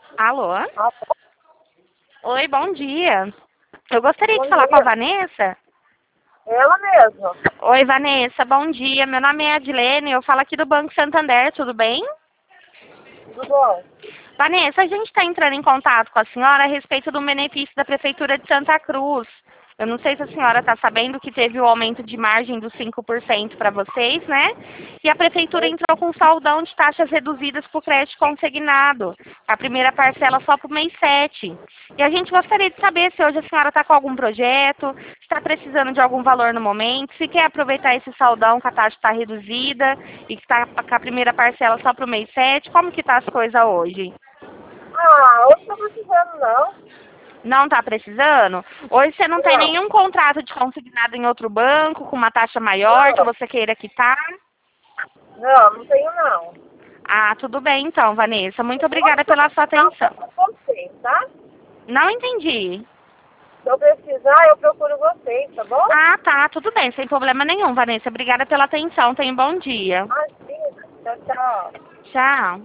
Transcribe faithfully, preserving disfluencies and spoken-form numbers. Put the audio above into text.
Alô? Ah, Oi, bom dia. Eu gostaria bom de falar com a dia. Vanessa. Ela mesma. Oi, Vanessa, bom dia. Meu nome é Adilene, eu falo aqui do Banco Santander, tudo bem? Tudo bom? Vanessa, a gente está entrando em contato com a senhora a respeito do benefício da Prefeitura de Santa Cruz. Eu não sei se a senhora está sabendo que teve o aumento de margem dos cinco por cento para vocês, né? E a Prefeitura Sim. entrou com saudão de taxas reduzidas para o crédito consignado. A primeira parcela só para o mês sete. E a gente gostaria de saber se hoje a senhora está com algum projeto, está precisando de algum valor no momento, se quer aproveitar esse saudão que a taxa está reduzida e que está com a primeira parcela só para o mês sete. Como que está as coisas hoje? Ah, hoje não tô precisando, não. Não está precisando? Hoje você não tem Não, nenhum contrato de consignado em outro banco com uma taxa maior que não, você queira quitar? não, não tenho, não. Ah, tudo bem então, Vanessa. Muito Hoje obrigada eu pela sua precisar, atenção. eu com vocês, tá? Não entendi. Se eu precisar, eu procuro vocês, tá bom? Ah, tá, tudo bem, sem problema nenhum, Vanessa. Obrigada pela atenção. Tenha um bom dia. Imagina. Tchau, tchau. Tchau.